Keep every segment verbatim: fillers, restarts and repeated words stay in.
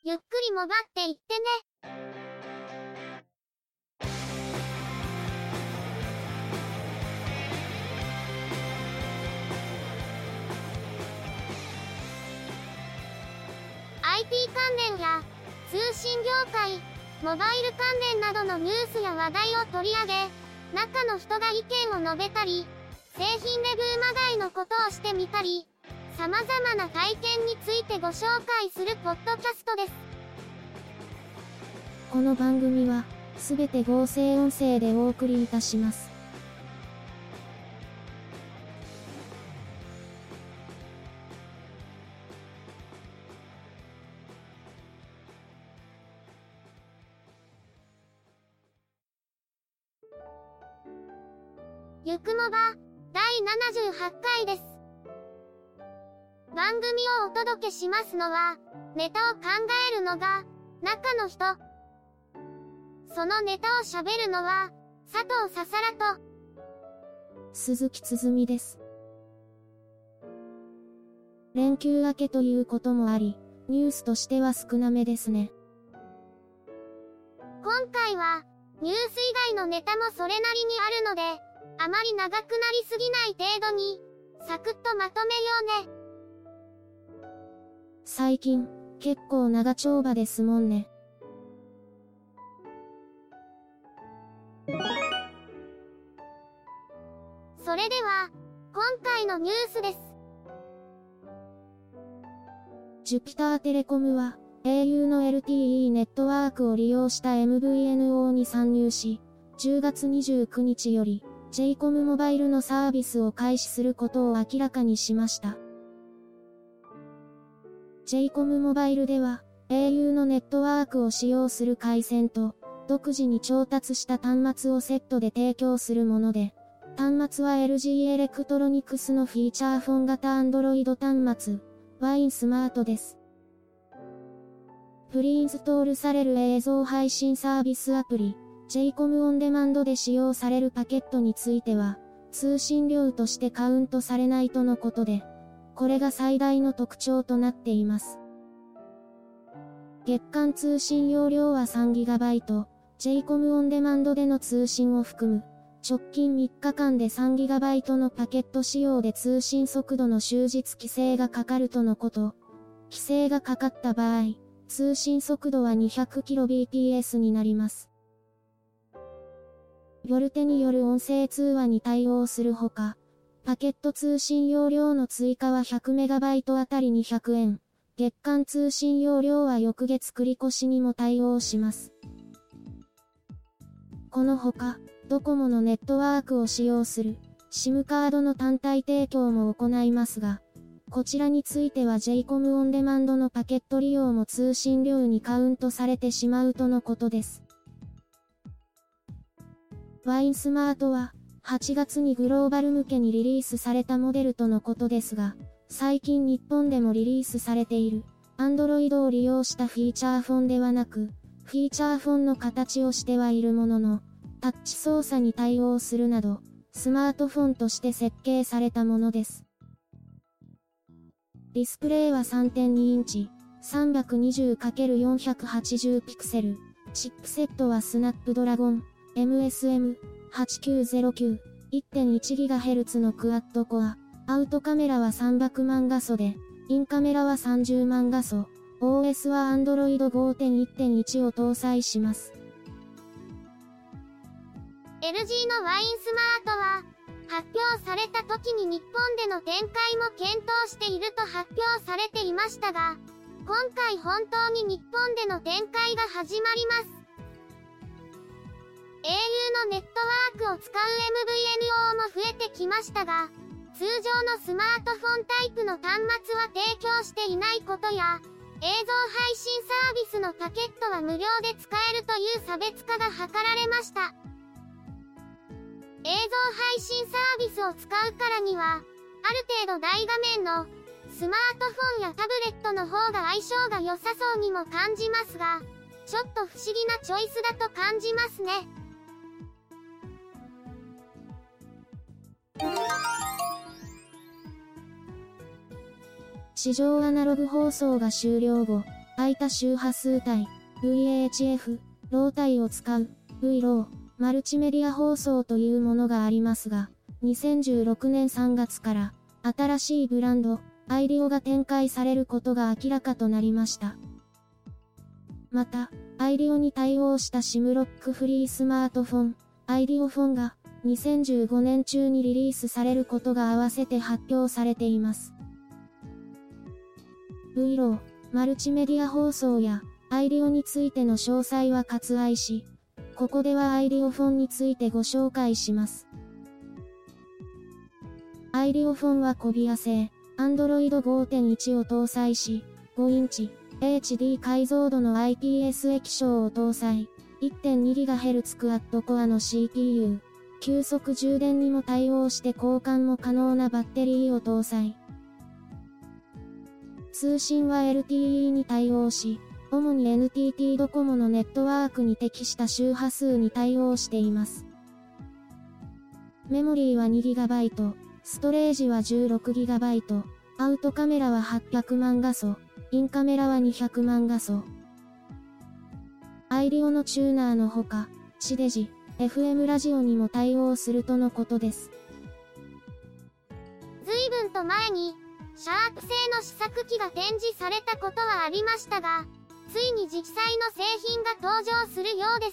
ゆっくりもばっていってね。アイティー 関連や通信業界、モバイル関連などのニュースや話題を取り上げ、中の人が意見を述べたり、製品レビューまがいのことをしてみたり、様々な体験についてご紹介するポッドキャストです。 この番組は、すべて合成音声でお送りいたします。 ゆくもば、だいななじゅうはちかいです。番組をお届けしますのは、ネタを考えるのが、中の人。そのネタを喋るのは、佐藤ささらと、 鈴木つづみです。連休明けということもあり、ニュースとしては少なめですね。 今回は、ニュース以外のネタもそれなりにあるので、あまり長くなりすぎない程度に、サクッとまとめようね。 最近、結構長丁場ですもんね。 それでは、今回のニュースです。 ジュピターテレコムは、エーユー の エルティーイー ネットワークを利用した エムブイエヌオー に参入し、じゅうがつにじゅうくにちより、ジェイコム モバイルのサービスを開始することを明らかにしました。ジェイコム モバイルでは、エーユー のネットワークを使用する回線と、独自に調達した端末をセットで提供するもので、端末は エルジー エレクトロニクスのフィーチャーフォン型 Android 端末、ワインスマートです。プリインストールされる映像配信サービスアプリ、ジェイコム オンデマンドで使用されるパケットについては、通信量としてカウントされないとのことで、これが最大の特徴となっています。月間通信容量は さんギガバイト、ジェイコム オンデマンドでの通信を含む、直近みっかかんで さんギガバイト のパケット使用で通信速度の終日規制がかかるとのこと。規制がかかった場合、通信速度は にひゃくキロビーピーエス になります。ボルテによる音声通話に対応するほか、パケット通信容量の追加は ひゃくメガバイト あたりにひゃくえん。月間通信容量は翌月繰越にも対応します。このほか、ドコモのネットワークを使用する SIM カードの単体提供も行いますが、こちらについては ジェイコム オンデマンドのパケット利用も通信量にカウントされてしまうとのことです。ワインスマートは、はちがつにグローバル向けにリリースされたモデルとのことですが、最近日本でもリリースされている、Android を利用したフィーチャーフォンではなく、フィーチャーフォンの形をしてはいるものの、タッチ操作に対応するなど、スマートフォンとして設計されたものです。ディスプレイは さんてんに インチ、さんにーにぜろかけるよんひゃくはちじゅう ピクセル、チップセットはスナップドラゴン、エムエスエムはちきゅうゼロきゅう、いってんいちギガヘルツ のクアッドコア、アウトカメラはさんびゃくまん画素で、インカメラはさんじゅうまん画素、オーエス は Android ごてんいってんいち を搭載します。 エルジー のワインスマートは、発表された時に日本での展開も検討していると発表されていましたが、今回本当に日本での展開が始まります。エーユー のネットワークを使う エムブイエヌオー も増えてきましたが、通常のスマートフォンタイプの端末は提供していないことや、映像配信サービスのパケットは無料で使えるという差別化が図られました。映像配信サービスを使うからには、ある程度大画面のスマートフォンやタブレットの方が相性が良さそうにも感じますが、ちょっと不思議なチョイスだと感じますね。 地上アナログ放送が終了後、 空いた周波数帯、ブイエイチエフ、ロー帯を使う、ブイロー、マルチメディア放送というものがありますが、にせんじゅうろくねんさんがつから、新しいブランド、アイリオが展開されることが明らかとなりました。また、アイリオに対応した シム ロックフリースマートフォン、アイリオフォンが、にせんじゅうごねん中にリリースされることが合わせて発表されています。ブイロー、マルチメディア放送や、アイリオについての詳細は割愛し、ここではアイリオフォンについてご紹介します。アイリオフォンはコビア製、アンドロイドごてんいち を搭載し、ごインチ、エイチディー 解像度の アイピーエス 液晶を搭載、いってんにギガヘルツ クアッドコアの シーピーユー、急速充電にも対応して交換も可能なバッテリーを搭載。通信は エルティーイー に対応し、主に エヌティーティー ドコモのネットワークに適した周波数に対応しています。メモリーは にギガバイト、ストレージは じゅうろくギガバイト、アウトカメラははっぴゃくまん画素、インカメラはにひゃくまん画素。アイリオのチューナーのほか、地デジ、エフエム ラジオにも対応するとのことです。 随分と前に、シャープ製の試作機が展示されたことはありましたが、ついに実際の製品が登場するようです。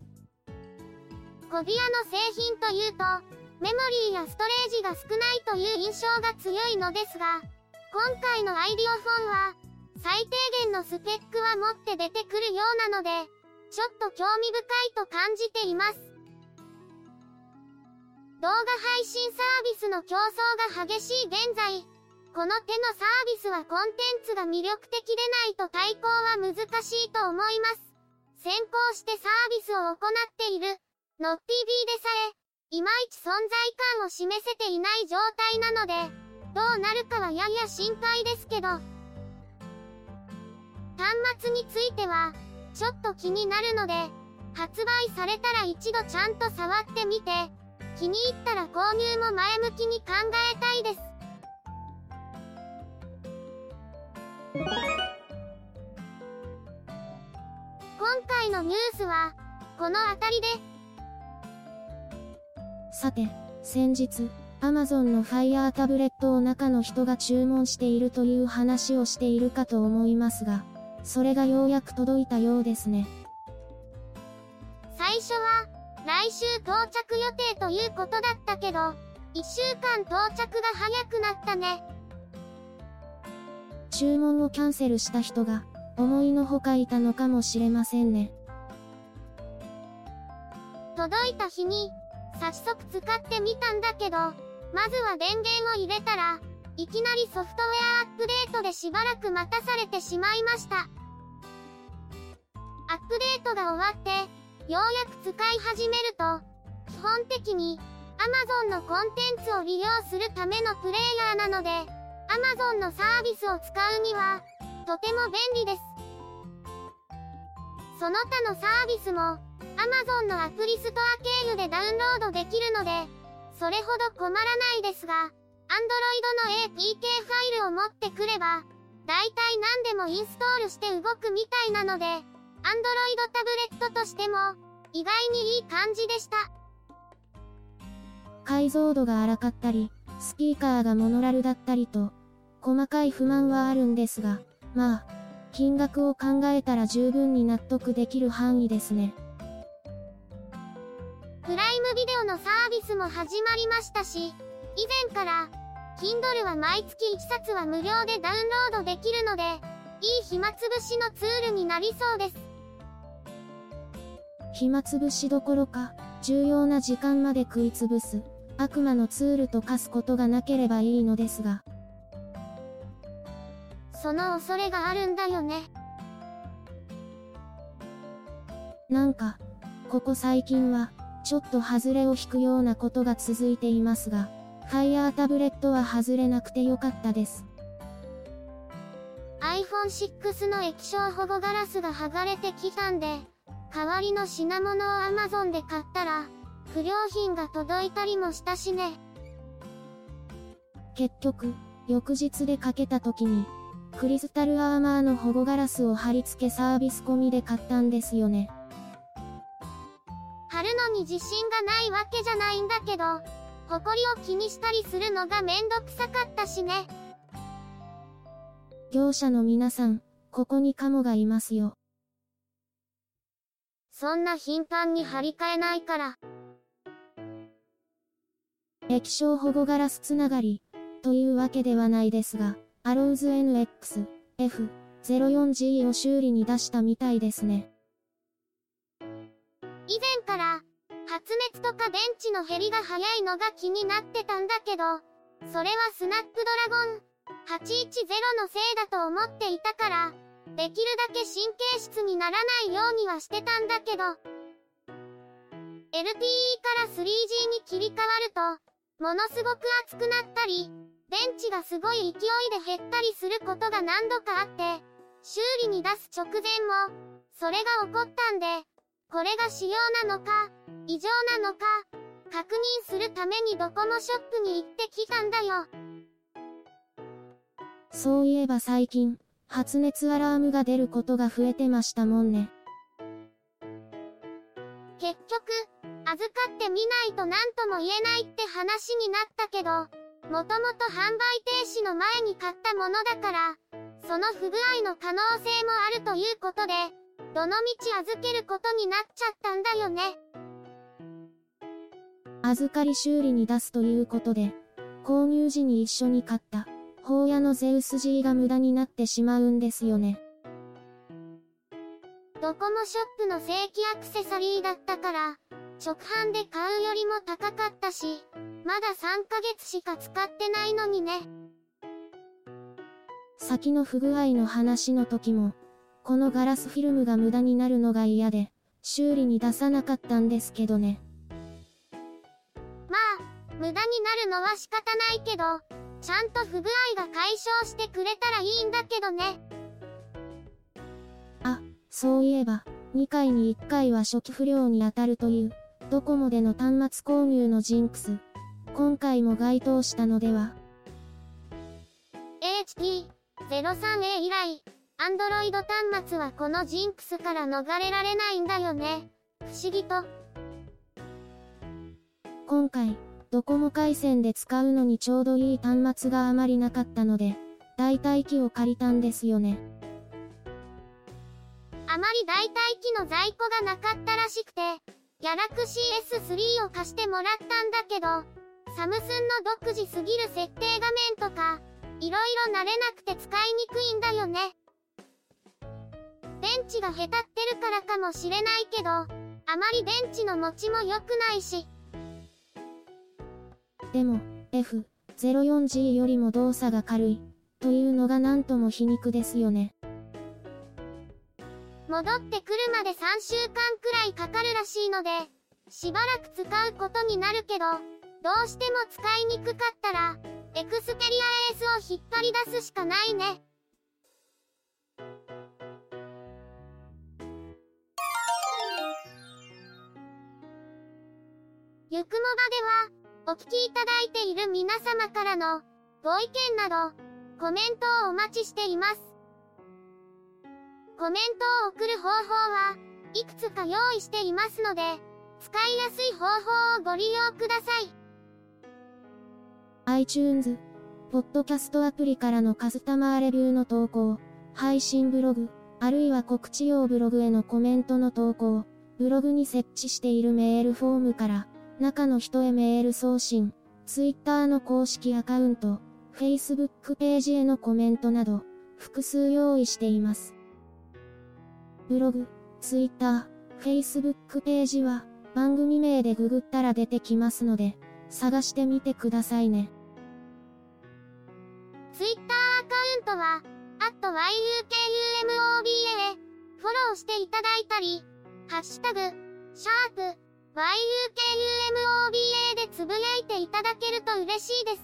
コビアの製品というと、メモリーやストレージが少ないという印象が強いのですが、今回のアイリオフォンは、最低限のスペックは持って出てくるようなので、ちょっと興味深いと感じています。動画配信サービスの競争が激しい現在、この手のサービスはコンテンツが魅力的でないと対抗は難しいと思います。先行してサービスを行っている、ノッティービー でさえ、いまいち存在感を示せていない状態なので、どうなるかはやや心配ですけど、端末については、ちょっと気になるので、発売されたら一度ちゃんと触ってみて、気に入ったら購入も前向きに考えたいです。今回のニュースは、この辺りで。 さて、先日、Amazon の Fire タブレットを中の人が注文しているという話をしているかと思いますが、それがようやく届いたようですね。 最初は、来週到着予定ということだったけど、いっしゅうかん到着が早くなったね。 注文をキャンセルした人が、思いのほかいたのかもしれませんね。 届いた日に、早速使ってみたんだけど、まずは電源を入れたら、いきなりソフトウェアアップデートでしばらく待たされてしまいました。アップデートが終わって、ようやく使い始めると、基本的に Amazon のコンテンツを利用するためのプレイヤーなので、Amazon のサービスを使うには、とても便利です。その他のサービスも、Amazon のアプリストア経由でダウンロードできるので、それほど困らないですが、Android の エーピーケー ファイルを持ってくれば、だいたい何でもインストールして動くみたいなので、Android タブレットとしても、意外にいい感じでした。 解像度が荒かったり、スピーカーがモノラルだったりと、細かい不満はあるんですが、まあ、金額を考えたら十分に納得できる範囲ですね。 プライムビデオのサービスも始まりましたし、以前から、Kindle は毎月いっさつは無料でダウンロードできるので、いい暇つぶしのツールになりそうです。 暇つぶしどころか、重要な時間まで食いつぶす、悪魔のツールと化すことがなければいいのですが。 その恐れがあるんだよね。 なんか、ここ最近は、ちょっと外れを引くようなことが続いていますが、Fire タブレットは外れなくてよかったです。 アイフォンシックス の液晶保護ガラスが剥がれてきたんで、代わりの品物を Amazon で買ったら、不良品が届いたりもしたしね。 結局、翌日でかけた時に、 クリスタルアーマーの保護ガラスを貼り付けサービス込みで買ったんですよね。 貼るのに自信がないわけじゃないんだけど、ホコリを気にしたりするのがめんどくさかったしね。 業者の皆さん、ここにカモがいますよ。 そんな頻繁に張り替えないから。 液晶保護ガラスつながり、というわけではないですが、アローズ エヌエックスエフゼロよんジー を修理に出したみたいですね。 以前から、発熱とか電池の減りが早いのが気になってたんだけど、それはスナップドラゴンはちひゃくじゅうのせいだと思っていたから、できるだけ神経質にならないようにはしてたんだけど、エルティーイー から スリージー に切り替わると、ものすごく熱くなったり、電池がすごい勢いで減ったりすることが何度かあって、修理に出す直前も、それが起こったんで、これが仕様なのか、異常なのか、確認するためにドコモショップに行ってきたんだよ。 そういえば最近、発熱アラームが出ることが増えてましたもんね。 結局、預かってみないと何とも言えないって話になったけど、もともと販売停止の前に買ったものだから、その不具合の可能性もあるということで、どのみち預けることになっちゃったんだよね。 預かり修理に出すということで、購入時に一緒に買った、ホーヤのゼウス G が無駄になってしまうんですよね。 ドコモショップの正規アクセサリーだったから、直販で買うよりも高かったし、まださんかげつしか使ってないのにね。 先の不具合の話の時も、このガラスフィルムが無駄になるのが嫌で、修理に出さなかったんですけどね。 まあ、無駄になるのは仕方ないけど、ちゃんと不具合が解消してくれたらいいんだけどね。 あ、そういえば、にかいにいっかいは初期不良に当たるという、ドコモでの端末購入のジンクス。今回も該当したのでは。 エイチピーゼロさんエー 以来、Android 端末はこのジンクスから逃れられないんだよね。不思議と。 今回、ドコモ回線で使うのにちょうどいい端末があまりなかったので、代替機を借りたんですよね。 あまり代替機の在庫がなかったらしくて、Galaxy エススリー を貸してもらったんだけど、サムスンの独自すぎる設定画面とか、いろいろ慣れなくて使いにくいんだよね。電池がへたってるからかもしれないけど、あまり電池の持ちも良くないし。 でも、エフゼロよんジー よりも動作が軽い、というのがなんとも皮肉ですよね。 戻ってくるまでさんしゅうかんくらいかかるらしいので、しばらく使うことになるけど、どうしても使いにくかったら、エクスペリアエースを引っ張り出すしかないね。ゆくもばでは、お聞きいただいている皆様からのご意見など、コメントをお待ちしています。コメントを送る方法はいくつか用意していますので、使いやすい方法をご利用ください。 iTunes、ポッドキャストアプリからのカスタマーレビューの投稿、配信ブログ、あるいは告知用ブログへのコメントの投稿、ブログに設置しているメールフォームから、中の人へメール送信、Twitter の公式アカウント、Facebook ページへのコメントなど、複数用意しています。ブログ、Twitter、Facebook ページは、番組名でググったら出てきますので、探してみてくださいね。 Twitter アカウントは、アットワイユーケーユーエムオービーエー、フォローしていただいたり、ハッシュタグ、シャープ、ワイユーケーユーエムオービーエー でつぶやいていただけると嬉しいです。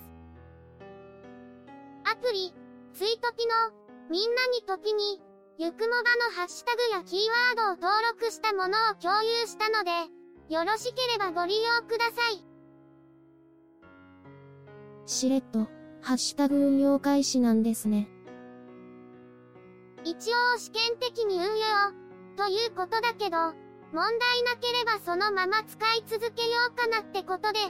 アプリ、ツイトピの、みんなに時に、ゆくもばのハッシュタグやキーワードを登録したものを共有したので、よろしければご利用ください。 しれっと、ハッシュタグ運用開始なんですね。 一応試験的に運用、ということだけど、問題なければそのまま使い続けようかなってことで。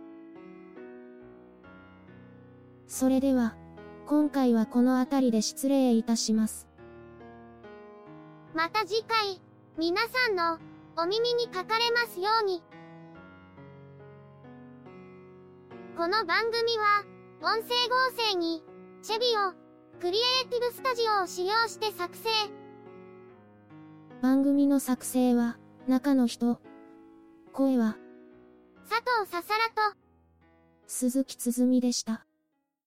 それでは、今回はこの辺りで失礼いたします。 また次回、皆さんのお耳にかかれますように。この番組は、音声合成に、チェビオ、クリエイティブスタジオを使用して作成。 番組の作成は、中の人。声は、 佐藤ささらと、 鈴木つづみでした。